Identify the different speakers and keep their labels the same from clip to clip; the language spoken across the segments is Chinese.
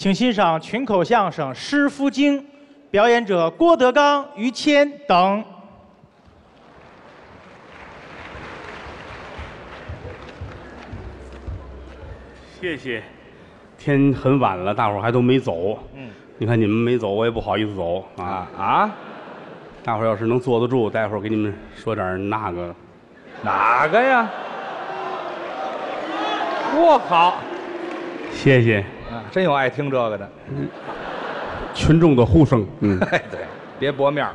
Speaker 1: 请欣赏群口相声《诗夫经》，表演者郭德纲、于谦等。
Speaker 2: 谢谢。天很晚了，大伙儿还都没走。你看你们没走，我也不好意思走啊。大伙儿要是能坐得住，待会儿给你们说点那个。
Speaker 3: 哪个呀？多好！
Speaker 2: 谢谢。
Speaker 3: 真有爱听这个的。
Speaker 2: 群众的呼声。
Speaker 3: 哎，对，别薄面儿。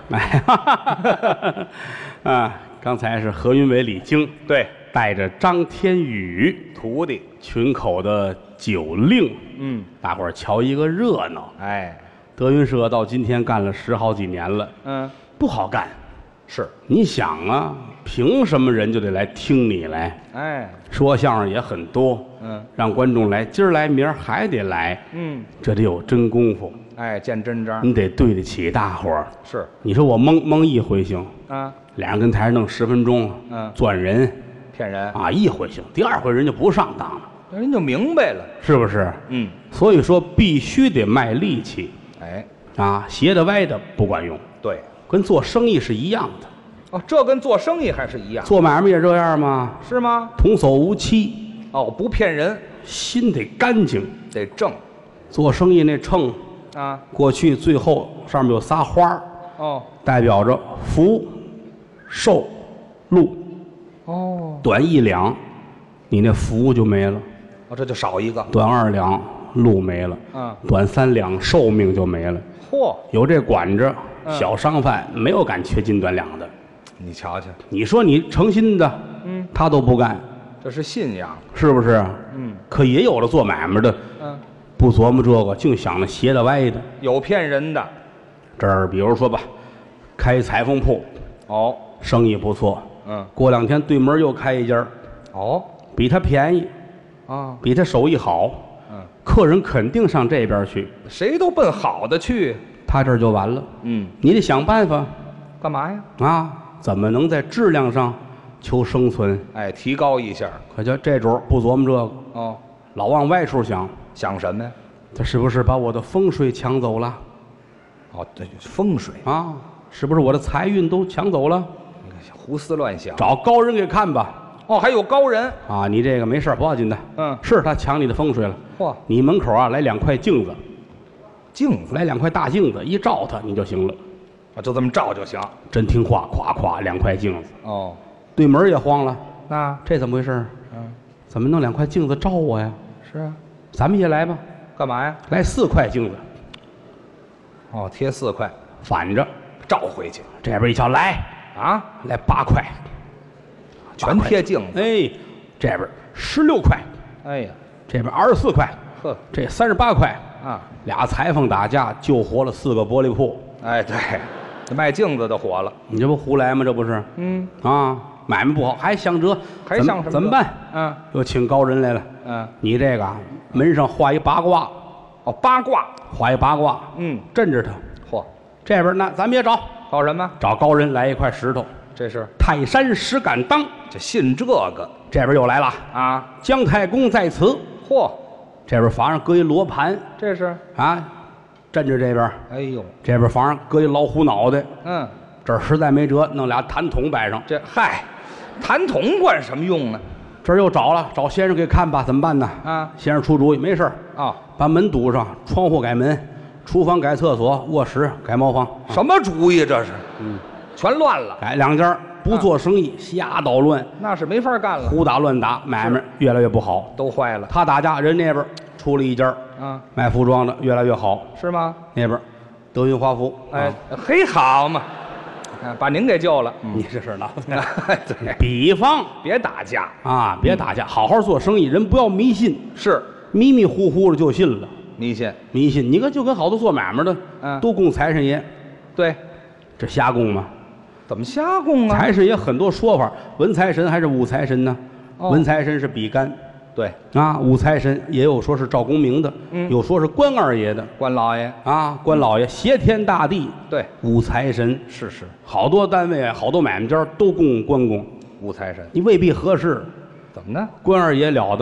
Speaker 2: 啊，刚才是何云伟、李菁，
Speaker 3: 对，
Speaker 2: 带着张天宇
Speaker 3: 徒弟，
Speaker 2: 群口的酒令，大伙儿瞧一个热闹。
Speaker 3: 哎，
Speaker 2: 德云社到今天干了10好几年了，不好干。
Speaker 3: 是，
Speaker 2: 你想啊，凭什么人就得来听你来？
Speaker 3: 哎，
Speaker 2: 说相声也很多，让观众来，今儿来明儿还得来，这得有真功夫，
Speaker 3: 哎，见真章，
Speaker 2: 你得对得起大伙儿。
Speaker 3: 是，
Speaker 2: 你说我蒙一回行
Speaker 3: 啊，
Speaker 2: 俩人跟台上弄10分钟，赚人，
Speaker 3: 骗人
Speaker 2: 啊，一回行，第二回人就不上当了，
Speaker 3: 人就明白了，
Speaker 2: 是不是？所以说必须得卖力气，
Speaker 3: 哎，
Speaker 2: 啊，斜的歪的不管用，
Speaker 3: 对，
Speaker 2: 跟做生意是一样的。
Speaker 3: 哦，这跟做生意还是一样，
Speaker 2: 做买卖也这样吗？
Speaker 3: 是吗？
Speaker 2: 童叟无欺，
Speaker 3: 哦，不骗人，
Speaker 2: 心得干净，
Speaker 3: 得正。
Speaker 2: 做生意那秤
Speaker 3: 啊，
Speaker 2: 过去最后上面有仨花，
Speaker 3: 哦，
Speaker 2: 代表着福、寿、禄。
Speaker 3: 哦，
Speaker 2: 短1两，你那福就没了；
Speaker 3: 哦，这就少一个。
Speaker 2: 短2两，禄没了；短3两，寿命就没了。
Speaker 3: 嚯，
Speaker 2: 有这管着，小商贩没有敢缺斤短两的。
Speaker 3: 你瞧瞧，
Speaker 2: 你说你诚心的，他都不干，
Speaker 3: 这是信仰，
Speaker 2: 是不是？可也有的做买卖的，不琢磨这个，净想那斜的歪的，
Speaker 3: 有骗人的。
Speaker 2: 这儿比如说吧，开裁缝铺，
Speaker 3: 哦，
Speaker 2: 生意不错，过2天对门又开一家，
Speaker 3: 哦，
Speaker 2: 比他便宜，
Speaker 3: 啊，
Speaker 2: 比他手艺好，客人肯定上这边去，
Speaker 3: 谁都奔好的去，
Speaker 2: 他这儿就完了。你得想办法，
Speaker 3: 干嘛呀？
Speaker 2: 啊，怎么能在质量上求生存？
Speaker 3: 哎，提高一下。
Speaker 2: 可就这主不琢磨这个，
Speaker 3: 哦，
Speaker 2: 老往歪处想，
Speaker 3: 想什么呀？
Speaker 2: 他是不是把我的风水抢走了？
Speaker 3: 哦，对，风水
Speaker 2: 啊，是不是我的财运都抢走了？
Speaker 3: 胡思乱想，
Speaker 2: 找高人给看吧。
Speaker 3: 哦，还有高人
Speaker 2: 啊，你这个没事不要紧的。是他抢你的风水了。
Speaker 3: 嚯，
Speaker 2: 你门口啊来2块镜子，
Speaker 3: 镜子
Speaker 2: 来2块大镜子，一照它你就行了。
Speaker 3: 啊，就这么照就行。
Speaker 2: 真听话，咵咵2块镜子。
Speaker 3: 哦，
Speaker 2: 对门也慌了，
Speaker 3: 那
Speaker 2: 这怎么回事？怎么弄2块镜子照我呀？
Speaker 3: 是啊，
Speaker 2: 咱们也来吧。
Speaker 3: 干嘛呀？
Speaker 2: 来4块镜子。
Speaker 3: 哦，贴4块，
Speaker 2: 反着
Speaker 3: 照回去。
Speaker 2: 这边一瞧，来
Speaker 3: 啊，
Speaker 2: 来8块，
Speaker 3: 全贴镜子。
Speaker 2: 哎，这边16块，
Speaker 3: 哎呀，
Speaker 2: 这边24块，
Speaker 3: 呵，
Speaker 2: 这38块
Speaker 3: 啊，
Speaker 2: 俩裁缝打架救活了4个玻璃铺。
Speaker 3: 哎，对，这卖镜子的火了。
Speaker 2: 你这不胡来吗？这不是？啊，买卖不好还想辙，
Speaker 3: 还想什么？
Speaker 2: 怎么办？又请高人来了。你这个门上画一八卦。
Speaker 3: 哦，八卦，
Speaker 2: 画一八卦。镇着它。
Speaker 3: 嚯，
Speaker 2: 这边那咱们也找
Speaker 3: 什么？
Speaker 2: 找高人来一块石头。
Speaker 3: 这是
Speaker 2: 泰山石敢当，
Speaker 3: 就信这个。
Speaker 2: 这边又来了
Speaker 3: 啊，
Speaker 2: 姜太公在此。
Speaker 3: 嚯，
Speaker 2: 这边房上搁一罗盘。
Speaker 3: 这是
Speaker 2: 啊，镇着这边。
Speaker 3: 哎呦，
Speaker 2: 这边房上搁一老虎脑袋。这儿实在没辙，弄俩痰桶摆上。
Speaker 3: 这嗨，痰桶管什么用呢？
Speaker 2: 这儿又找先生给看吧，怎么办呢？先生出主意，没事
Speaker 3: 啊，
Speaker 2: 把门堵上，窗户改门，厨房改厕所，卧室改茅房。
Speaker 3: 什么主意这是？全乱了。
Speaker 2: 改2家不做生意，瞎捣乱，
Speaker 3: 那是没法干了。
Speaker 2: 胡打乱打，买卖越来越不好，
Speaker 3: 都坏了。
Speaker 2: 他打架，人那边出了一家卖服装的越来越好，
Speaker 3: 是吗？
Speaker 2: 那边德云华服，
Speaker 3: 哎，嘿，好嘛，把您给救了。
Speaker 2: 你这是闹的。
Speaker 3: 对，
Speaker 2: 比方
Speaker 3: 别打架
Speaker 2: 啊，别打架，好好做生意，人不要迷信，
Speaker 3: 是
Speaker 2: 迷迷糊糊的就信了。
Speaker 3: 迷信，
Speaker 2: 你看就跟好多做买卖的，都供财神爷，
Speaker 3: 对，
Speaker 2: 这瞎供吗？
Speaker 3: 怎么瞎供啊？
Speaker 2: 财神爷很多说法，文财神还是武财神呢？文财神是比干，
Speaker 3: 对
Speaker 2: 啊，武财神也有说是赵公明的，有说是关二爷的，
Speaker 3: 关老爷
Speaker 2: 啊，关老爷挟天大地，
Speaker 3: 对，
Speaker 2: 武财神
Speaker 3: 是，
Speaker 2: 好多单位好多买卖家都供关公，
Speaker 3: 武财神，
Speaker 2: 你未必合适。
Speaker 3: 怎么呢？
Speaker 2: 关二爷了得吗？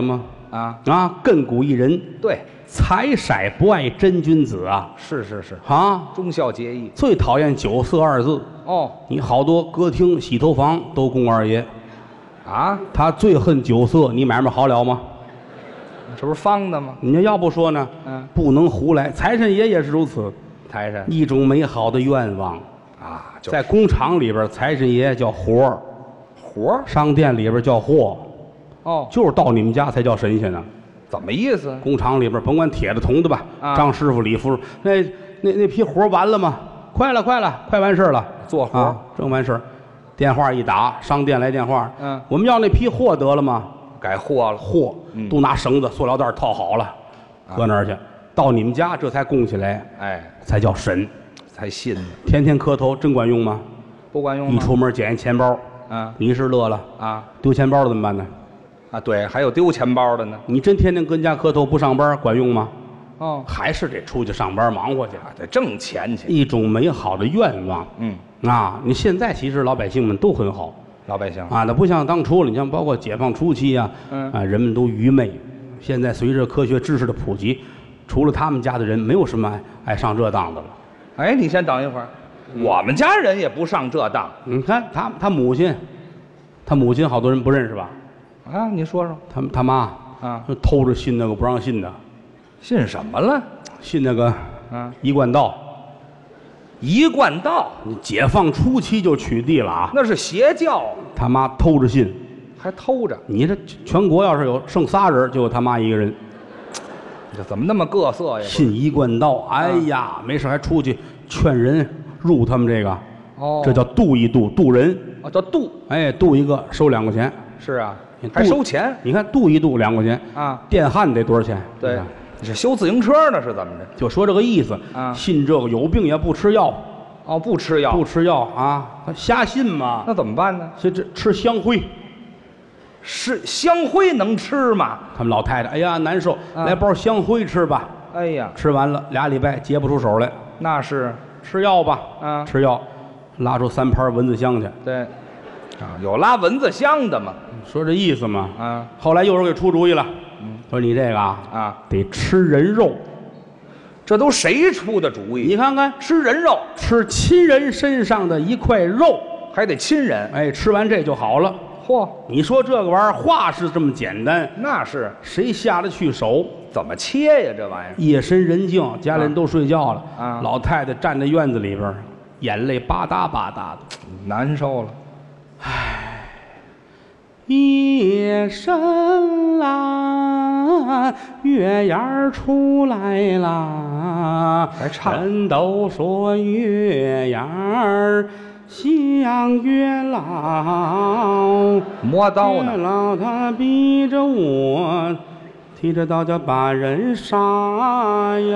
Speaker 3: 啊，
Speaker 2: 亘古一人，
Speaker 3: 对，
Speaker 2: 财色不爱真君子啊！
Speaker 3: 是是是，
Speaker 2: 啊，
Speaker 3: 忠孝节义。
Speaker 2: 最讨厌酒色二字。
Speaker 3: 哦，
Speaker 2: 你好多歌厅、洗头房都供二爷，
Speaker 3: 啊，
Speaker 2: 他最恨酒色，你买卖好了吗？
Speaker 3: 这不是方的吗？
Speaker 2: 你要不说呢？不能胡来。财神爷也是如此，
Speaker 3: 财神
Speaker 2: 一种美好的愿望
Speaker 3: 啊，
Speaker 2: 在工厂里边，财神爷叫活儿，商店里边叫货，
Speaker 3: 哦，
Speaker 2: 就是到你们家才叫神仙呢。
Speaker 3: 怎么意思？
Speaker 2: 工厂里边甭管铁的铜的吧，张师傅、李夫人，那批活完了吗？快了，快完事了，
Speaker 3: 做活
Speaker 2: 正完事，电话一打，商店来电话，我们要那批货得了吗？
Speaker 3: 改货了，
Speaker 2: 货都拿绳子、塑料袋套好了，搁那儿去，到你们家这才供起来，
Speaker 3: 哎，
Speaker 2: 才叫神，
Speaker 3: 才信呢。
Speaker 2: 天天磕头真管用吗？
Speaker 3: 不管用吗？
Speaker 2: 一出门捡一钱包，你是乐了
Speaker 3: 啊，
Speaker 2: 丢钱包了怎么办呢？
Speaker 3: 啊，对，还有丢钱包的呢。
Speaker 2: 你真天天跟家磕头不上班管用吗？
Speaker 3: 哦，
Speaker 2: 还是得出去上班忙活去，
Speaker 3: 得挣钱去。
Speaker 2: 一种美好的愿望。你现在其实老百姓们都很好，
Speaker 3: 老百姓
Speaker 2: 那不像当初了。你像包括解放初期啊，人们都愚昧。现在随着科学知识的普及，除了他们家的人，没有什么爱上这当的了。
Speaker 3: 哎，你先等一会儿，我们家人也不上这当。
Speaker 2: 你看他母亲，好多人不认识吧？
Speaker 3: 啊，你说说。
Speaker 2: 他妈就偷着信那个不让信的。
Speaker 3: 信什么了？
Speaker 2: 信那个一贯道。
Speaker 3: 一贯道，
Speaker 2: 解放初期就取缔了啊！
Speaker 3: 那是邪教。
Speaker 2: 他妈偷着信，
Speaker 3: 还偷着。
Speaker 2: 你这全国要是有剩仨人，就有他妈一个人。
Speaker 3: 这怎么那么各色呀？
Speaker 2: 信一贯道，哎呀，没事还出去劝人入他们这个。哦，这叫渡一渡，渡人。
Speaker 3: 叫渡。
Speaker 2: 哎，渡一个收2块钱。
Speaker 3: 是啊，还收钱。
Speaker 2: 你看渡一渡2块钱啊，电焊得多少钱？
Speaker 3: 对。你是修自行车呢，是怎么着？
Speaker 2: 就说这个意思啊！信这个有病也不吃药，
Speaker 3: 不吃药，
Speaker 2: 他瞎信嘛。
Speaker 3: 那怎么办呢？
Speaker 2: 这吃香灰，
Speaker 3: 是香灰能吃吗？
Speaker 2: 他们老太太，哎呀难受，来包香灰吃吧。
Speaker 3: 哎呀，
Speaker 2: 吃完了2礼拜结不出手来，
Speaker 3: 那是
Speaker 2: 吃药吧。吃药，拉出3盘蚊子香去。
Speaker 3: 对，有拉蚊子香的吗？
Speaker 2: 说这意思嘛。后来有人给出主意了。说你这个得吃人肉，
Speaker 3: 这都谁出的主意？
Speaker 2: 你看看，
Speaker 3: 吃人肉，
Speaker 2: 吃亲人身上的一块肉，
Speaker 3: 还得亲人。
Speaker 2: 哎，吃完这就好了。
Speaker 3: 嚯，
Speaker 2: 你说这个玩意儿话是这么简单，
Speaker 3: 那是
Speaker 2: 谁下得去手？
Speaker 3: 怎么切呀？这玩意儿
Speaker 2: 夜深人静，家里人都睡觉了，老太太站在院子里边，眼泪吧嗒吧嗒的，
Speaker 3: 难受了。
Speaker 2: 唉。夜深啦，月牙儿出来啦，
Speaker 3: 还唱。
Speaker 2: 人都说月牙儿像月老，
Speaker 3: 磨刀呢。
Speaker 2: 月老他逼着我，提着刀就把人杀呀。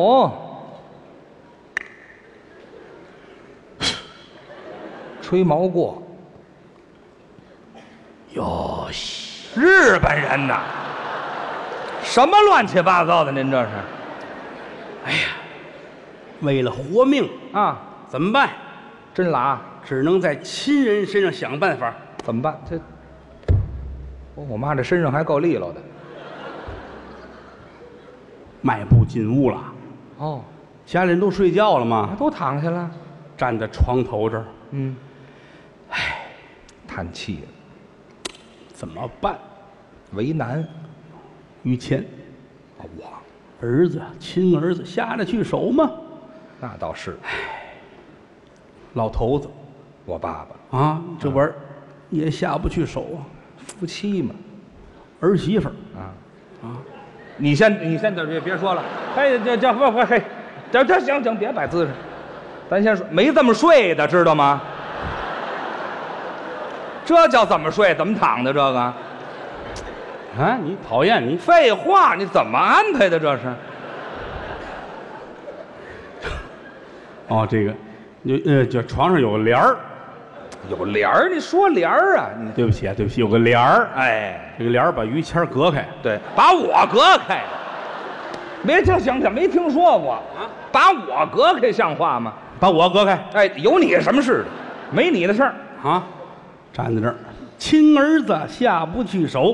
Speaker 3: 吹毛过。
Speaker 2: 哟，
Speaker 3: 日本人呐，什么乱七八糟的？您这是？
Speaker 2: 哎呀，为了活命怎么办？
Speaker 3: 真拉，
Speaker 2: 只能在亲人身上想办法。
Speaker 3: 怎么办？这，我妈这身上还够利落的。
Speaker 2: 迈步进屋了。家里人都睡觉了吗？
Speaker 3: 都躺下了，
Speaker 2: 站在床头这儿。
Speaker 3: 唉，叹气了。
Speaker 2: 怎么办？
Speaker 3: 为难。
Speaker 2: 于谦，我儿子亲儿子下得去手吗？
Speaker 3: 那倒是。
Speaker 2: 老头子，
Speaker 3: 我爸爸
Speaker 2: 这玩意儿也下不去手啊。
Speaker 3: 夫妻嘛，
Speaker 2: 儿媳妇儿
Speaker 3: 你先别说了。哎，这行，别摆姿势。咱先说，没这么睡的，知道吗？这叫怎么睡？怎么躺的？这个
Speaker 2: 你讨厌你？
Speaker 3: 废话，你怎么安排的？这是？
Speaker 2: 这个，就床上有个帘儿，
Speaker 3: 有帘儿。你说帘儿啊？
Speaker 2: 对不起，有个帘儿。
Speaker 3: 哎，
Speaker 2: 这个帘儿把于谦隔开。
Speaker 3: 对，把我隔开。没听说过把我隔开像话吗？
Speaker 2: 把我隔开。
Speaker 3: 哎，有你什么事的？没你的事儿
Speaker 2: 站在这儿，亲儿子下不去手，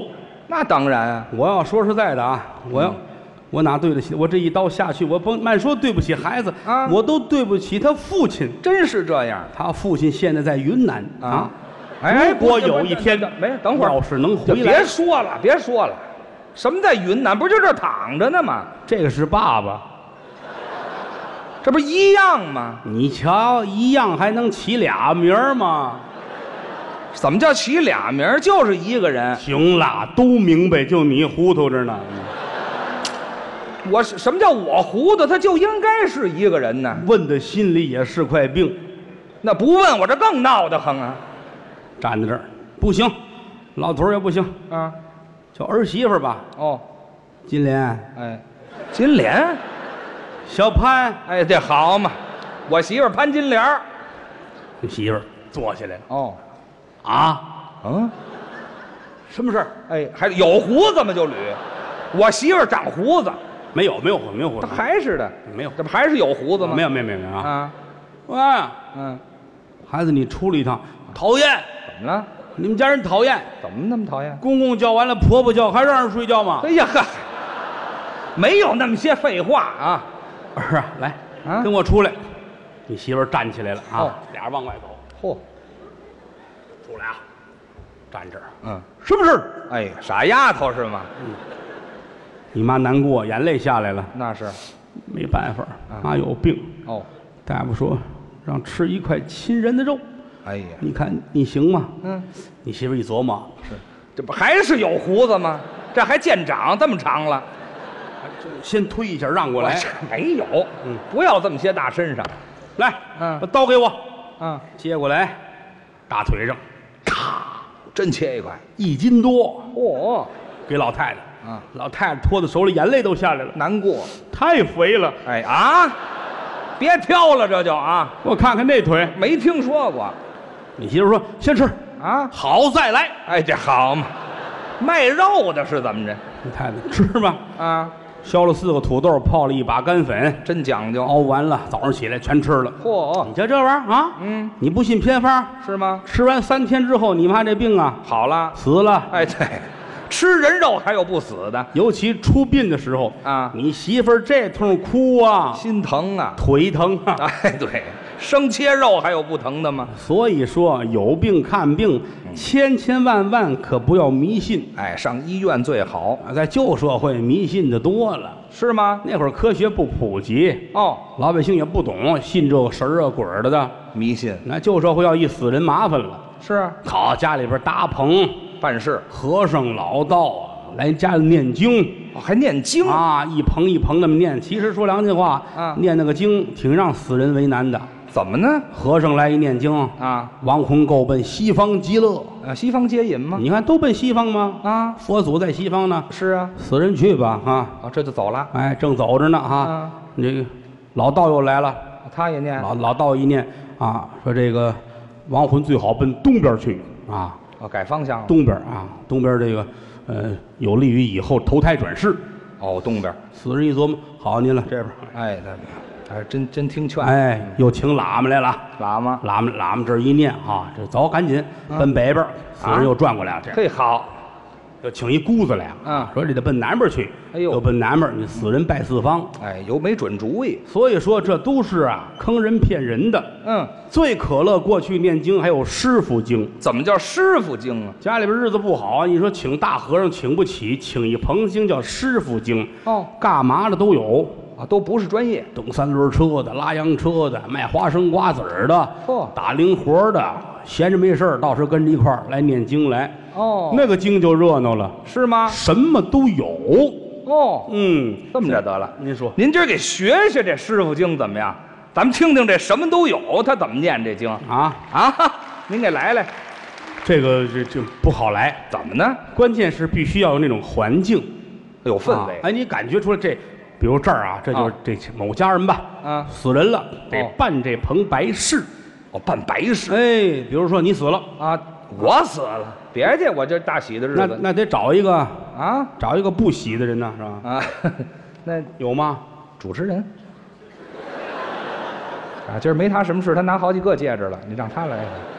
Speaker 3: 那当然啊，
Speaker 2: 我要说实在的啊，我哪对得起？我这一刀下去，我甭慢说对不起孩子
Speaker 3: 啊，
Speaker 2: 我都对不起他父亲。
Speaker 3: 真是这样。
Speaker 2: 他父亲现在在云南啊。
Speaker 3: 哎，
Speaker 2: 如果有一天
Speaker 3: 没等会儿，
Speaker 2: 要是能回来，
Speaker 3: 别说了，别说了。什么在云南？不就这躺着呢吗？
Speaker 2: 这个是爸爸，
Speaker 3: 这不一样吗？
Speaker 2: 你瞧，一样还能起俩名儿吗？
Speaker 3: 怎么叫起俩名儿？就是一个人。
Speaker 2: 行了，都明白，就你糊涂着呢。
Speaker 3: 我什么叫我糊涂？他就应该是一个人呢。
Speaker 2: 问的心里也是块病。
Speaker 3: 那不问我这更闹得慌啊！
Speaker 2: 站在这儿不行，老头儿也不行
Speaker 3: 啊，
Speaker 2: 叫儿媳妇吧。
Speaker 3: 哦，
Speaker 2: 金莲，
Speaker 3: 哎，金莲，
Speaker 2: 小潘，
Speaker 3: 哎，这好嘛，我媳妇儿潘金莲儿。
Speaker 2: 你媳妇儿坐起来了。
Speaker 3: 哦，
Speaker 2: 啊，
Speaker 3: 嗯，
Speaker 2: 什么事儿？
Speaker 3: 哎，还有胡子吗？就捋，我媳妇儿长胡子，
Speaker 2: 没有胡子，
Speaker 3: 她还是的，
Speaker 2: 没有，
Speaker 3: 这不还是有胡子吗？
Speaker 2: 没有啊。
Speaker 3: 啊，
Speaker 2: 喂，
Speaker 3: 嗯，
Speaker 2: 孩子，你出来一趟，讨厌，
Speaker 3: 怎么了？
Speaker 2: 你们家人讨厌，
Speaker 3: 怎么那么讨厌？
Speaker 2: 公公叫完了，婆婆叫，还让人睡觉吗？
Speaker 3: 哎呀呵，没有那么些废话啊！
Speaker 2: 儿啊，来，
Speaker 3: 啊
Speaker 2: 跟我出来。你媳妇儿站起来了啊，
Speaker 3: 哦
Speaker 2: 俩人往外走，
Speaker 3: 嚯，
Speaker 2: 出来啊，站这儿，
Speaker 3: 嗯，
Speaker 2: 什么事儿？
Speaker 3: 哎，傻丫头是吗？
Speaker 2: 你妈难过，眼泪下来了。
Speaker 3: 那是，
Speaker 2: 没办法，妈有病。
Speaker 3: 哦，
Speaker 2: 大夫说让吃一块亲人的肉。
Speaker 3: 哎呀，
Speaker 2: 你看你行吗？
Speaker 3: 嗯，
Speaker 2: 你媳妇一琢磨，
Speaker 3: 是，这不还是有胡子吗？这还见长这么长了？
Speaker 2: 先推一下，让过来。
Speaker 3: 没有，不要这么些大身上。
Speaker 2: 来，
Speaker 3: 嗯
Speaker 2: 把刀给我，
Speaker 3: 嗯，
Speaker 2: 接过来，大腿上，咔，
Speaker 3: 真切一块。
Speaker 2: 1斤多，
Speaker 3: 嚯，
Speaker 2: 给老太太。
Speaker 3: 啊，
Speaker 2: 老太太托在手里，眼泪都下来了，
Speaker 3: 难过。
Speaker 2: 太肥了。
Speaker 3: 哎啊，别挑了，这就啊，
Speaker 2: 我看看那腿。
Speaker 3: 没听说过
Speaker 2: 你媳妇说先吃，
Speaker 3: 啊。
Speaker 2: 好再来。
Speaker 3: 哎，这好嘛，卖肉的是怎么着
Speaker 2: 老太太吃吧，
Speaker 3: 啊？
Speaker 2: 削了4个土豆，泡了1把干粉，
Speaker 3: 真讲究。
Speaker 2: 熬完了，早上起来全吃了。
Speaker 3: 嚯，
Speaker 2: 你瞧这玩意儿啊，
Speaker 3: 嗯，
Speaker 2: 你不信偏方？
Speaker 3: 是吗？
Speaker 2: 吃完3天之后，你妈这病啊
Speaker 3: 好了。
Speaker 2: 死了。
Speaker 3: 哎，对，吃人肉还有不死的，
Speaker 2: 尤其出殡的时候
Speaker 3: 啊
Speaker 2: 你媳妇儿这通哭啊，
Speaker 3: 心疼啊。
Speaker 2: 腿疼啊。
Speaker 3: 哎，对，生切肉还有不疼的吗？
Speaker 2: 所以说有病看病，千万可不要迷信
Speaker 3: 哎，上医院最好，
Speaker 2: 啊！在旧社会迷信的多了，
Speaker 3: 是吗？
Speaker 2: 那会儿科学不普及，
Speaker 3: 哦，
Speaker 2: 老百姓也不懂，信这个神儿啊鬼儿的。
Speaker 3: 迷信
Speaker 2: 那旧社会要一死人麻烦了，
Speaker 3: 是啊，
Speaker 2: 好家里边搭棚，
Speaker 3: 办事
Speaker 2: 和尚老道来家里念经
Speaker 3: 哦，还念经
Speaker 2: 啊，一棚一棚那么念。其实说良心话，
Speaker 3: 啊
Speaker 2: 念那个经挺让死人为难的。
Speaker 3: 怎么呢？
Speaker 2: 和尚来一念经
Speaker 3: 啊，
Speaker 2: 亡魂够奔西方极乐。
Speaker 3: 西方接引吗？
Speaker 2: 你看都奔西方吗？
Speaker 3: 啊，
Speaker 2: 佛祖在西方呢。
Speaker 3: 是啊，
Speaker 2: 死人去吧啊！
Speaker 3: 哦，这就走了。
Speaker 2: 哎，正走着呢哈。
Speaker 3: 啊
Speaker 2: 这个老道又来了，
Speaker 3: 他也念
Speaker 2: 老道一念啊，说这个亡魂最好奔东边去啊，
Speaker 3: 哦，改方向了。
Speaker 2: 东边啊，东边这个有利于以后投胎转世。
Speaker 3: 哦，东边。
Speaker 2: 死人一琢磨，好您了这边，
Speaker 3: 哎，他还真听劝。
Speaker 2: 哎，又请喇嘛来了。
Speaker 3: 喇嘛，
Speaker 2: 喇嘛这儿一念啊，这走赶紧奔北边，死人又转过来了，这样
Speaker 3: 嘿好，
Speaker 2: 又请一姑子来，说这得奔南边去，
Speaker 3: 哎呦
Speaker 2: 又奔南边，你死人拜四方，
Speaker 3: 哎，有没准主意。
Speaker 2: 所以说这都是啊坑人骗人的。
Speaker 3: 嗯，
Speaker 2: 最可乐过去念经还有师傅经，
Speaker 3: 怎么叫师傅经啊？
Speaker 2: 家里边日子不好，你说请大和尚请不起，请一棚经叫师傅经，
Speaker 3: 哦，
Speaker 2: 干嘛的都有。
Speaker 3: 啊，都不是专业。
Speaker 2: 蹬3轮车的，拉洋车的，卖花生瓜子儿的，
Speaker 3: 嚯
Speaker 2: 打零活的，闲着没事儿，到时候跟着一块儿来念经来。
Speaker 3: 哦，
Speaker 2: 那个经就热闹了，
Speaker 3: 是吗？
Speaker 2: 什么都有。
Speaker 3: 哦，
Speaker 2: 嗯，
Speaker 3: 这么着得了。
Speaker 2: 您说
Speaker 3: 您今儿给学学这师傅经怎么样？咱们听听这什么都有，他怎么念这经
Speaker 2: 啊？
Speaker 3: 啊？您给来来。
Speaker 2: 这个这不好来，
Speaker 3: 怎么呢？
Speaker 2: 关键是必须要有那种环境，
Speaker 3: 有氛围。
Speaker 2: 哎，你感觉出来这，比如这儿啊，这就是这某家人吧，
Speaker 3: 啊
Speaker 2: 死人了，得
Speaker 3: 哦
Speaker 2: 办这棚白事。
Speaker 3: 哦，办白事
Speaker 2: 哎，比如说你死了，
Speaker 3: 啊！我死了，别介，我这大喜的日子
Speaker 2: 那得找一个
Speaker 3: 啊
Speaker 2: 不喜的人呢，是吧？
Speaker 3: 啊，那
Speaker 2: 有吗？
Speaker 3: 主持人啊，今儿没他什么事，他拿好几个戒指了，你让他来。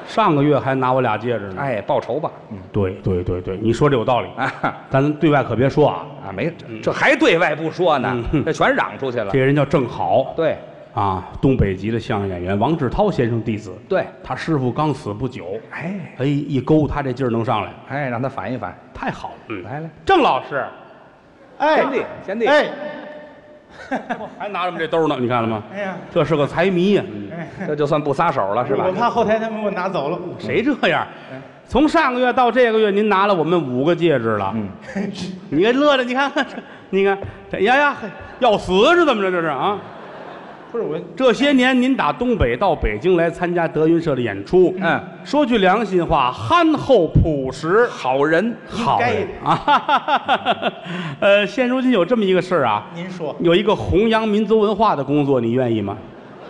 Speaker 2: 上个月还拿我俩戒指呢。
Speaker 3: 哎，报仇吧。
Speaker 2: 对，你说这有道理
Speaker 3: 啊，
Speaker 2: 咱对外可别说啊。
Speaker 3: 没，这还对外不说呢，这全嚷出去了。
Speaker 2: 这个人叫郑好，
Speaker 3: 对，
Speaker 2: 啊，东北籍的相声演员，王志涛先生弟子。
Speaker 3: 对，
Speaker 2: 他师傅刚死不久，
Speaker 3: 哎，
Speaker 2: 一勾他这劲儿能上来，
Speaker 3: 哎，让他反一反。
Speaker 2: 太好了。
Speaker 3: 来，
Speaker 2: 郑老师，
Speaker 1: 哎，
Speaker 3: 贤弟，
Speaker 1: 哎，
Speaker 2: 还拿着我们这兜呢，你看了吗？
Speaker 1: 哎呀，
Speaker 2: 这是个财迷呀。
Speaker 3: 这就算不撒手了是吧？
Speaker 1: 我怕后台他们给我拿走了。
Speaker 2: 谁这样？从上个月到这个月，您拿了我们5个戒指了。你看乐的，你看看，你看这呀，要死是怎么着？这是啊？
Speaker 1: 不是我，
Speaker 2: 这些年您打东北到北京来参加德云社的演出，说句良心话，憨厚朴实，
Speaker 3: 好人，
Speaker 2: 好人啊。现如今有这么一个事儿啊，
Speaker 1: 您说
Speaker 2: 有一个弘扬民族文化的工作，你愿意吗？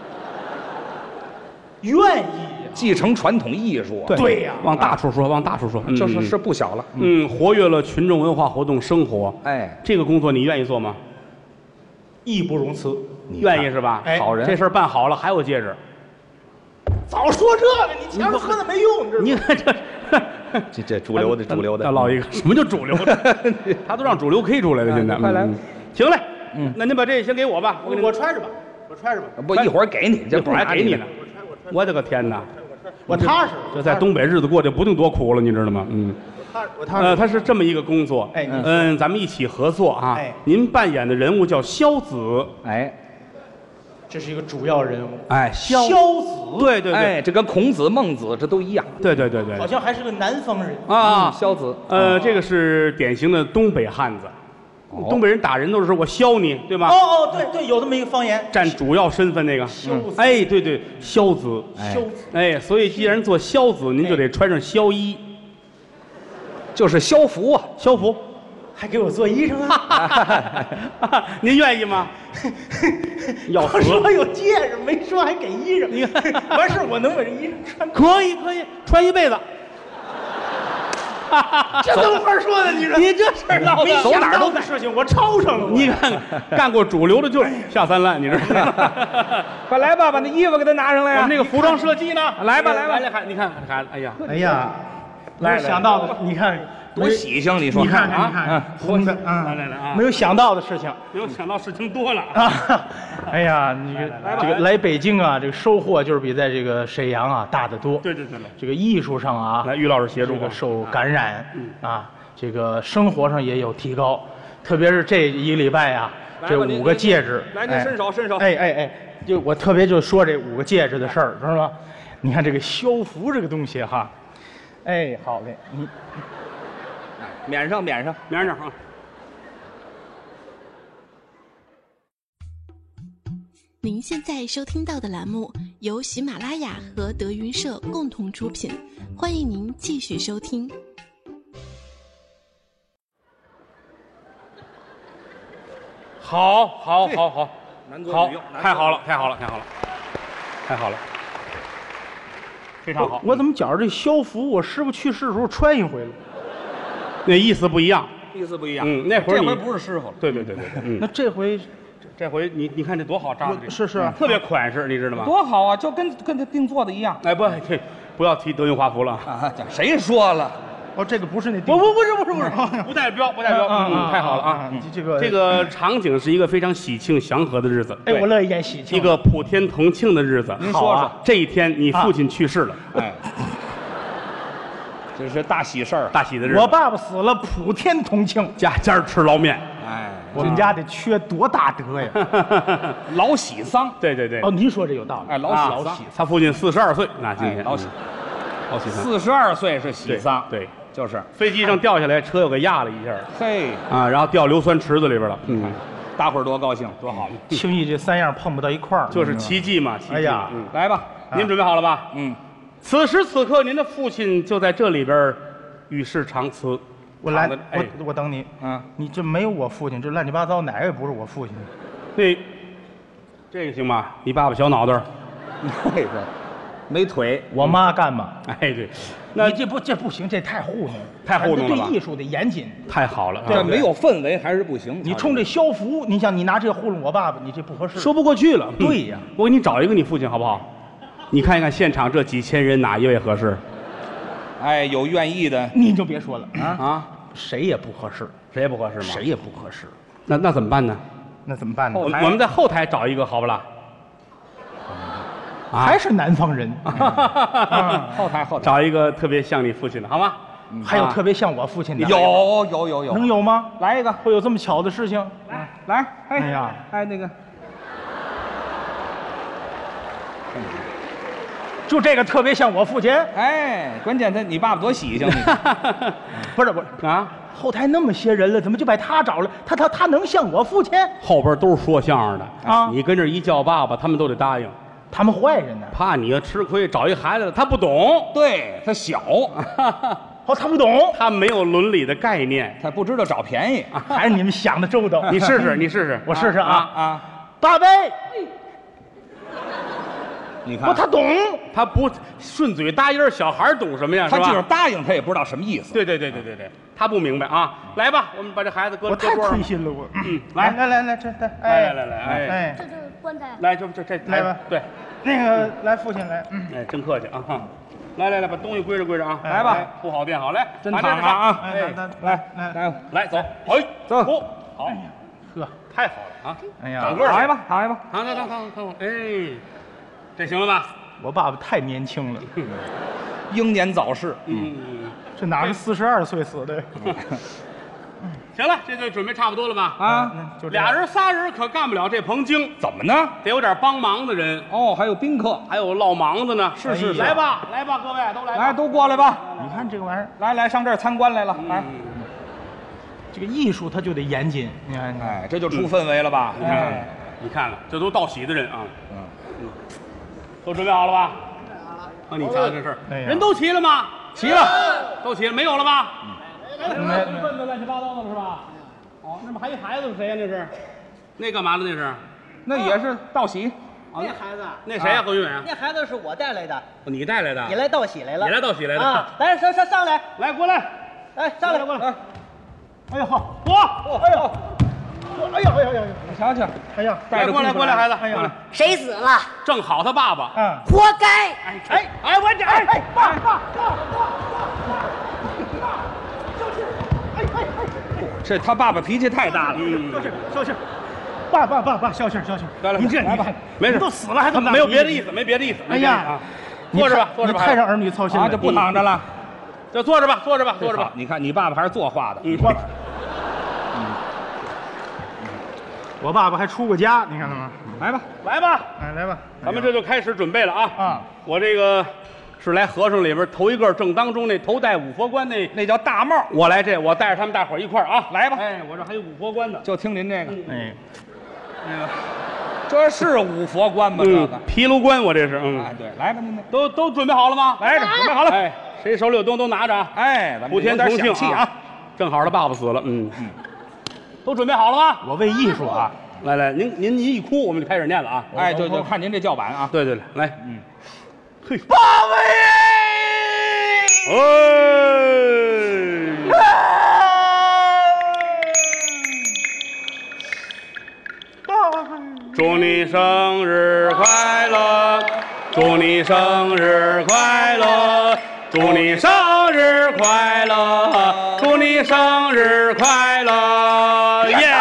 Speaker 1: 愿意
Speaker 3: 继承传统艺术。
Speaker 1: 对呀，
Speaker 2: 往大处说，往大处说，
Speaker 3: 是不小了。
Speaker 2: 活跃了群众文化活动生活。
Speaker 3: 哎，
Speaker 2: 这个工作你愿意做吗？
Speaker 1: 义不容辞。
Speaker 2: 愿意是吧？
Speaker 1: 哎，
Speaker 3: 好人，
Speaker 2: 这事儿办好了，还有戒指。
Speaker 1: 早说这个，你前面说的没用，
Speaker 2: 你看
Speaker 3: 这主流的，
Speaker 2: 再唠一个，什么叫主流的？他都让主流 K 出来了，现在。
Speaker 3: 快来，
Speaker 2: 行嘞，那您把这先给我吧，
Speaker 1: 我揣着吧，
Speaker 3: 不一会儿给你，
Speaker 2: 这会儿还给你呢。我的个天哪！
Speaker 1: 我踏实，
Speaker 2: 这在东北日子过得不定多苦了，你知道吗？
Speaker 1: 我踏实。
Speaker 2: 他是这么一个工作。
Speaker 1: 哎，
Speaker 2: 咱们一起合作啊。
Speaker 1: 哎，
Speaker 2: 您扮演的人物叫萧子。
Speaker 3: 哎，
Speaker 1: 这是一个主要人物。
Speaker 2: 哎，
Speaker 1: 萧子。
Speaker 3: 对，哎，这跟孔子、孟子这都一样。
Speaker 2: 对。
Speaker 1: 好像还是个南方人
Speaker 2: 啊，
Speaker 3: 萧子。
Speaker 2: 这个是典型的东北汉子。东北人打人都是说我削你，对吧？
Speaker 1: 对，有这么一个方言，
Speaker 2: 占主要身份那个。哎，对，萧子，
Speaker 1: 萧子。
Speaker 2: 哎，所以既然做萧子，您就得穿上萧衣，
Speaker 3: 就是萧服啊，
Speaker 2: 萧服，
Speaker 1: 还给我做衣裳啊？
Speaker 2: 您愿意吗？要
Speaker 1: 我说有戒指，没说还给衣裳。你看，完事我能把这衣裳穿？
Speaker 2: 可以，穿一辈子。
Speaker 1: 这怎么法说的？你说
Speaker 2: 你这事儿闹的，
Speaker 1: 走哪儿都的事情，我抄上了。
Speaker 2: 你看看，干过主流的就下三滥，你知道吗？
Speaker 3: 快来吧，把那衣服给他拿上来呀！
Speaker 2: 我们那个服装设计呢？
Speaker 3: 来吧，
Speaker 2: 你看孩子，哎
Speaker 1: 呀，没有想到的，你看
Speaker 3: 多喜庆，你说？
Speaker 1: 你看啊，红的，
Speaker 2: 来啊！
Speaker 1: 没有想到的事情，
Speaker 2: 没有想到事情多了
Speaker 1: 啊！哎呀，你这个来北京啊，这个收获就是比在这个沈阳啊大得多。
Speaker 2: 对，
Speaker 1: 这个艺术上啊，
Speaker 2: 来于老师协助，
Speaker 1: 这个受感染啊，这个生活上也有提高，特别是这一礼拜啊，这5个戒指，
Speaker 3: 来，您伸手。
Speaker 1: 哎，就我特别就说这5个戒指的事儿，知道吗？你看这个消福这个东西哈，哎，好嘞，你
Speaker 3: 免上
Speaker 2: 啊。
Speaker 4: 您现在收听到的栏目由喜马拉雅和德云社共同出品，欢迎您继续收听。
Speaker 2: 好，
Speaker 3: 难做女用，
Speaker 2: 太好了，非常好。
Speaker 1: 我怎么觉着这消福我师傅去世的时候穿一回了？
Speaker 2: 那意思不一样。那会儿
Speaker 3: 这回不是师傅了。
Speaker 2: 对。
Speaker 1: 那这回
Speaker 2: 你看这多好扎的，
Speaker 1: 是
Speaker 2: 特别款式，你知道吗？
Speaker 3: 多好啊，就跟他定做的一样。
Speaker 2: 哎，不要提德云华服了
Speaker 3: 啊！谁说了？
Speaker 1: 这个不是那
Speaker 2: 不是，不带标，太好了啊！这个场景是一个非常喜庆祥和的日子。
Speaker 1: 哎，我乐意演喜庆，
Speaker 2: 一个普天同庆的日子。
Speaker 3: 您说说，
Speaker 2: 这一天你父亲去世了，
Speaker 3: 哎，这是大喜事儿，
Speaker 2: 大喜的日子。
Speaker 1: 我爸爸死了，普天同庆，
Speaker 2: 家家吃捞面。
Speaker 3: 哎，
Speaker 1: 我们家得缺多大德呀！
Speaker 3: 老喜丧，
Speaker 2: 对。
Speaker 1: 哦，您说这有道理。
Speaker 3: 哎，老喜，
Speaker 2: 他父亲42岁，那今天
Speaker 3: 老喜，42岁是喜丧，
Speaker 2: 对，
Speaker 3: 就是
Speaker 2: 飞机上掉下来，车又给压了一下，
Speaker 3: 嘿
Speaker 2: 啊，然后掉硫酸池子里边了。
Speaker 3: 大伙儿多高兴，多好！
Speaker 1: 轻易这3样碰不到一块儿，
Speaker 2: 就是奇迹嘛！
Speaker 1: 哎呀，
Speaker 3: 来吧，
Speaker 2: 您准备好了吧？此时此刻，您的父亲就在这里边与世长辞。
Speaker 1: 我来，我等你。你这没有我父亲，这乱七八糟哪个也不是我父亲。
Speaker 2: 这个行吗？你爸爸小脑袋儿，
Speaker 3: 那个没腿，
Speaker 1: 我妈干嘛？
Speaker 2: 哎，对，
Speaker 1: 那这不行，这太糊弄了，
Speaker 2: 太糊弄了吧？
Speaker 1: 对艺术得严谨，
Speaker 2: 太好了，
Speaker 3: 这没有氛围还是不行。
Speaker 1: 你冲这消福，你想你拿这糊弄我爸爸，你这不合适，
Speaker 2: 说不过去了。
Speaker 1: 对呀，
Speaker 2: 我给你找一个你父亲好不好？ 你看一看现场这几千人，哪一位合适？
Speaker 3: 哎，有愿意的
Speaker 1: 你就别说了啊，
Speaker 2: 啊，
Speaker 1: 谁也不合适，
Speaker 2: 谁也不合适吗？
Speaker 1: 谁也不合适。
Speaker 2: 那怎么办呢？
Speaker 1: 那怎么办呢？
Speaker 2: 我们在后台找一个好不啦？啊
Speaker 1: 还是南方人，
Speaker 3: 后台
Speaker 2: 找一个特别像你父亲的好吗？
Speaker 1: 还有特别像我父亲的，
Speaker 3: 有，
Speaker 1: 能有吗？
Speaker 3: 来一个，
Speaker 1: 会有这么巧的事情？
Speaker 3: 来，
Speaker 1: 哎呀，
Speaker 3: 哎那个，
Speaker 1: 就这个特别像我父亲。
Speaker 3: 哎，关键你爸爸多喜庆，你看
Speaker 1: 不是
Speaker 2: 啊，
Speaker 1: 后台那么些人了，怎么就把他找了？他能像我父亲？
Speaker 2: 后边都是说相声的
Speaker 1: 啊
Speaker 2: 你跟这一叫爸爸，他们都得答应，
Speaker 1: 他们坏人呢？
Speaker 2: 怕你要吃亏，找一孩子他不懂，
Speaker 3: 对他小，
Speaker 1: 哦，他不懂，
Speaker 2: 他没有伦理的概念。
Speaker 3: 他不知道找便宜
Speaker 1: 还是你们想的周到。
Speaker 2: 你试试，你试试，
Speaker 1: 我试试啊！
Speaker 3: 啊！
Speaker 1: 八杯，
Speaker 3: 你看，
Speaker 1: 他懂，
Speaker 2: 他不顺嘴搭音儿，小孩懂什么呀？是吧
Speaker 3: 他就是答应，他也不知道什么意思。
Speaker 2: 对，他不明白啊！来吧，我们把这孩子搁
Speaker 1: 我太
Speaker 2: 桌上
Speaker 1: 亏。心了，我。
Speaker 2: 来
Speaker 1: 来，这，哎，
Speaker 2: 这来这
Speaker 1: 来吧
Speaker 2: 对，
Speaker 1: 那个来，父亲来，
Speaker 2: 哎，真客气啊！来，把东西归置啊！
Speaker 1: 来吧，
Speaker 2: 铺好垫好，来，
Speaker 3: 真
Speaker 2: 把这个
Speaker 3: 躺啊！
Speaker 2: 哎，
Speaker 3: 来，
Speaker 2: 走，哎，
Speaker 3: 走
Speaker 2: 好，
Speaker 1: 呵，
Speaker 2: 太好了啊！
Speaker 1: 哎呀，
Speaker 2: 整个
Speaker 3: 躺下吧，躺下吧。
Speaker 2: 躺，哎，这行了吧？
Speaker 1: 我爸爸太年轻了，
Speaker 3: 英年早逝，
Speaker 1: 这哪是42岁死的？
Speaker 2: 行了，这就准备差不多了吧？
Speaker 3: 啊，
Speaker 1: 就这样
Speaker 2: 俩人仨人可干不了这棚经，
Speaker 3: 怎么呢？
Speaker 2: 得有点帮忙的人，
Speaker 3: 哦，还有宾客，
Speaker 2: 还有落忙的呢。
Speaker 3: 是
Speaker 2: 来吧，各位都来吧。
Speaker 3: 来都过来吧。
Speaker 1: 你看这个玩意儿，
Speaker 3: 来，上这儿参观来了。来，
Speaker 1: 这个艺术它就得严谨。你看，
Speaker 3: 哎，这就出氛围了吧？
Speaker 2: 哎，你看了，这都道喜的人啊。都准备好了吧？啊，你瞧瞧这事儿，
Speaker 1: 哎呀
Speaker 2: 人都齐了吗？
Speaker 3: 齐了，
Speaker 2: 都齐了，没有了吧？
Speaker 1: 没
Speaker 2: 笨的乱七八糟的了是吧？哦，那么还一孩子是谁呀？那是，那干嘛的？那是？
Speaker 3: 那也是道喜。
Speaker 2: 哦，
Speaker 5: 那孩子，
Speaker 2: 那谁呀？何云伟啊？
Speaker 5: 那孩子是我带来的，
Speaker 2: 你带来的？
Speaker 5: 你来道喜来了，
Speaker 2: 你来道喜来的
Speaker 5: 啊！来，上来，
Speaker 2: 来，过来，
Speaker 5: 来上来，
Speaker 2: 过来。
Speaker 1: 哎呀好，
Speaker 2: 嚯！
Speaker 1: 哎呀，哎呀，
Speaker 3: 你瞧瞧，
Speaker 1: 哎呀，
Speaker 2: 来，过来，孩子，
Speaker 1: 哎呀
Speaker 2: 过来。
Speaker 5: 谁死了？
Speaker 2: 正好他爸爸。
Speaker 5: 活该！
Speaker 1: 我这，爸，
Speaker 3: 这他爸爸脾气太大了。
Speaker 1: 消气，爸，消气。
Speaker 3: 来，
Speaker 1: 你这
Speaker 3: 来吧，
Speaker 2: 没事，
Speaker 1: 你都死了还这么
Speaker 2: 没有别的意思，没别的意思。
Speaker 1: 哎呀
Speaker 2: 啊，坐着吧，
Speaker 1: 你太让儿女操心了，
Speaker 3: 就不躺着了。
Speaker 2: 就坐着吧。
Speaker 3: 你看你爸爸还是作画的。
Speaker 1: 我爸爸还出过家，你看到吗？
Speaker 3: 来吧，
Speaker 2: 来吧，
Speaker 1: 来吧，
Speaker 2: 咱们这就开始准备了啊！
Speaker 1: 啊，
Speaker 2: 我这个是来和尚里边头一个，正当中那头戴五佛冠
Speaker 3: 那叫大帽。
Speaker 2: 我来这，我带着他们大伙儿一块儿啊，
Speaker 3: 来吧
Speaker 2: 哎，我这还有五佛冠呢，
Speaker 3: 就听您这个，
Speaker 1: 哎，
Speaker 3: 这是五佛冠吗？这个，
Speaker 2: 毗卢冠，我这是，
Speaker 3: 哎，对，来吧，您这
Speaker 2: 都准备好了吗？
Speaker 3: 来着，准备好了。
Speaker 2: 哎，谁手里有东西都拿着啊！
Speaker 3: 哎，咱们
Speaker 2: 普天
Speaker 3: 有点
Speaker 2: 同庆
Speaker 3: 响气啊！！
Speaker 2: 正好他爸爸死了，都准备好了吗？
Speaker 1: 我为艺术啊，
Speaker 2: 来，您一哭，我们就开始念了啊！
Speaker 3: 哎，就看您这叫板啊！
Speaker 2: 对，来，嘿，
Speaker 1: 爸
Speaker 2: 祝你生日快乐，祝你生日快乐，祝你生日快乐，祝你生日快乐！耶！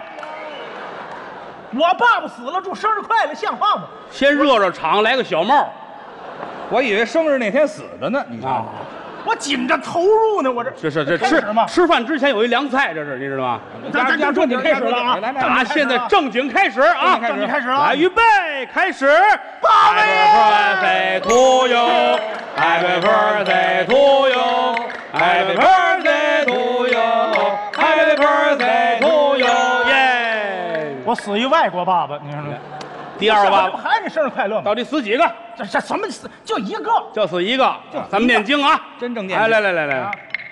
Speaker 1: 我爸爸死了，祝生日快乐，像话吗？
Speaker 2: 先热场，来个小帽。
Speaker 3: 我以为生日那天死的呢，你看，
Speaker 1: 我紧着投入呢，我这
Speaker 2: 这
Speaker 1: 开始吗？
Speaker 2: 吃饭之前有一凉菜，这是你知道吗？
Speaker 1: 咱正经开始了啊！
Speaker 2: 打现在正经开始啊！
Speaker 1: 正经开始了，
Speaker 2: 来，预备，开始！
Speaker 1: 爸爸
Speaker 2: Happy birthday to you, Happy birthday to you, Happy birthday to you, Happy birthday to you， 耶！
Speaker 1: 我死一外国爸爸，你看说。
Speaker 2: 第二个爸爸
Speaker 1: 还是生日快乐吗？
Speaker 2: 到底死几个？
Speaker 1: 这什么死？就一个。
Speaker 2: 就死一个。咱们念经啊！
Speaker 3: 真正念经。
Speaker 2: 来，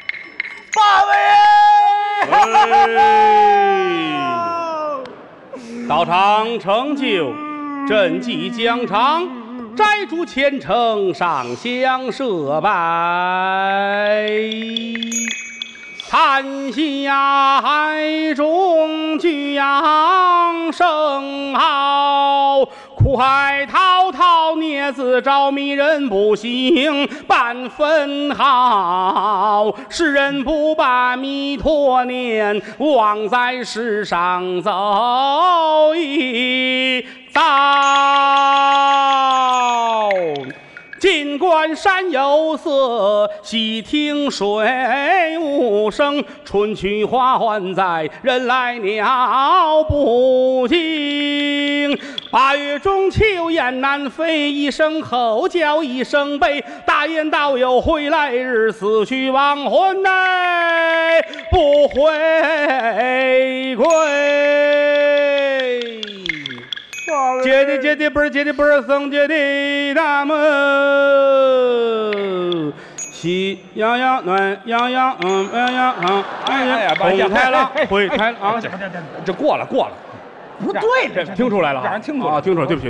Speaker 1: 爸爸耶！
Speaker 2: 道场成就，赈济疆场，摘竹虔诚上香设拜。谈下海中举扬声号，苦海滔滔孽也自着迷人不行半分好，世人不把弥陀念，枉在世上走一遭。尽管山有色，细听水无声。春去花还在，人来鸟不惊。8月中秋雁南飞，一声吼叫一声悲。大雁道有回来日，死去亡魂来不回归。接的接的不是接的不是僧接的大门，喜洋洋暖洋洋洋洋
Speaker 3: 哎呀
Speaker 2: 红太狼灰太狼，
Speaker 3: 这过了，
Speaker 1: 不对，
Speaker 2: 这听出来了，
Speaker 3: 让人听出来
Speaker 2: 啊，听出来，对不起。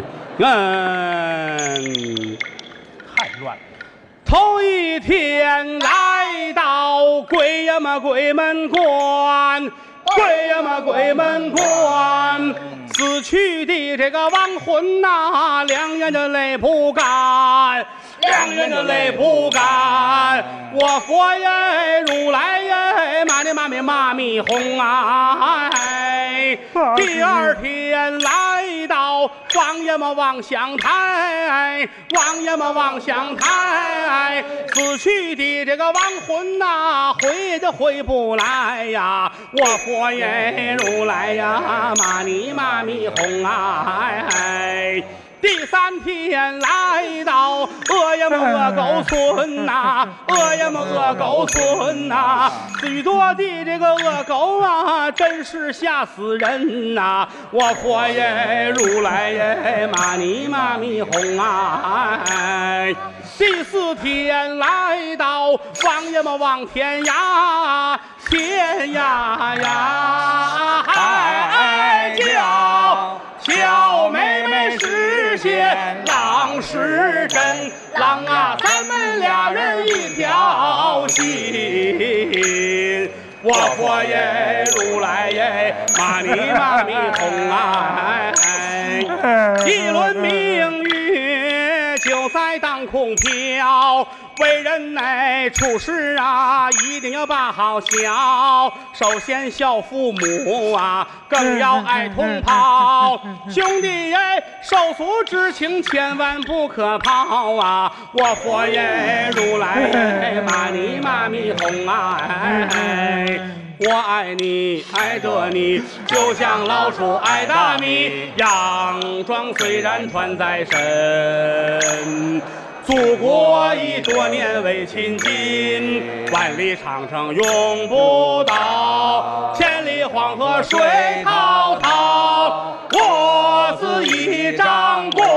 Speaker 1: 太乱了。
Speaker 2: 头一天来到鬼呀嘛鬼门关。鬼呀嘛鬼门关，死去的这个亡魂呐，两眼的泪不干，两眼的泪不干。我佛耶，如来耶，妈咪妈咪妈咪哄啊！第二天来到王爷嘛望乡台，王爷嘛望乡台，死去的这个亡魂呐，回都回不来呀！我佛爷如来呀，妈咪妈咪哄啊！第3天来到恶呀么恶狗村呐，恶呀么恶狗村呐，许多的这个恶狗啊，真是吓死人呐！我佛爷如来耶，妈咪妈咪哄啊！第4天来到王爷么望天涯，天涯呀，叫小妹妹是仙，郎是真，郎啊，咱们俩人一条心。我佛爷如来耶，妈咪妈咪哄啊！一轮明月就在当空飘。为人处事啊，一定要把好孝。首先孝父母啊，更要爱同胞。兄弟耶，手足之情千万不可抛啊！我佛爷如来耶，妈咪妈咪哄啊！我爱你，爱着你，就像老鼠爱大米。洋装虽然穿在身，祖国已多年未亲近，万里长城永不倒，千里黄河水滔滔。我自一张弓，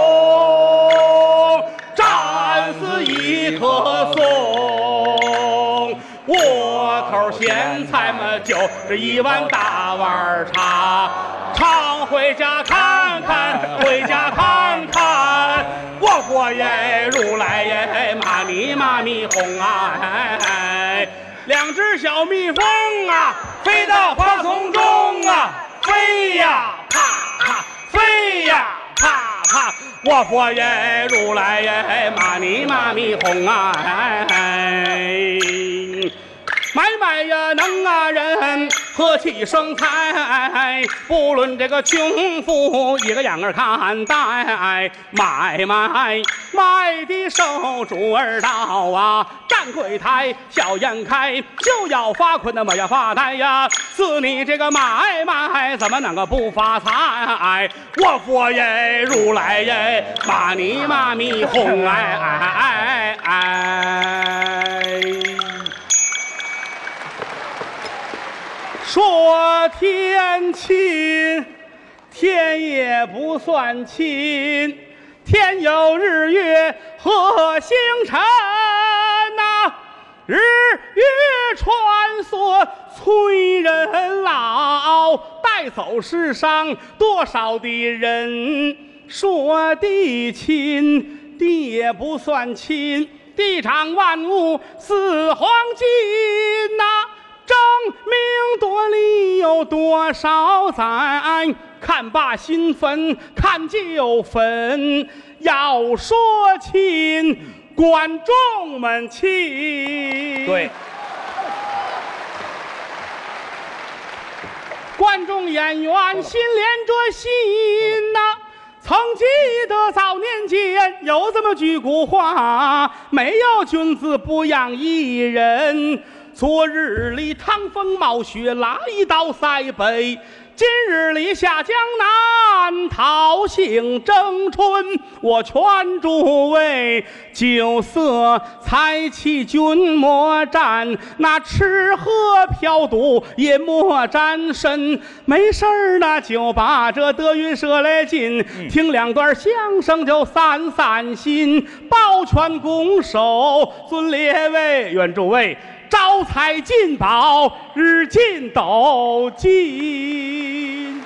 Speaker 2: 战死一棵松。窝头咸菜嘛，就这1碗大碗茶，常回家看看，回家看看。我佛爷如来耶，妈咪妈咪哄啊！2只小蜜蜂啊，飞到花丛中啊，飞呀啪啪，飞呀啪啪。我佛爷如来耶，妈咪妈咪哄啊！买呀能啊人和气生财，不论这个穷富一个样儿看待。买的手主儿到啊，站柜台笑颜开，就要发困那么要发呆呀。似你这个买怎么能够不发财？我佛爷如来耶，妈咪妈咪哄说天亲，天也不算亲，天有日月和星辰呐，日月穿梭催人老，带走世上多少的人。说地亲，地也不算亲，地长万物似黄金呐， 争名夺利有多少载？看罢新坟，看旧坟。要说亲，观众们亲。
Speaker 3: 对，
Speaker 2: 观众演员心连着心呐、曾记得早年间有这么句古话：没有君子不养艺人。昨日里趟风冒雪来到塞北，今日里下江南讨杏争春。我劝诸位酒色财气君莫沾，那吃喝嫖赌也莫沾身。没事儿呢就把这德云社来进，听两段相声就散散心。抱拳拱手尊列位，愿诸位招财进宝，日进斗金。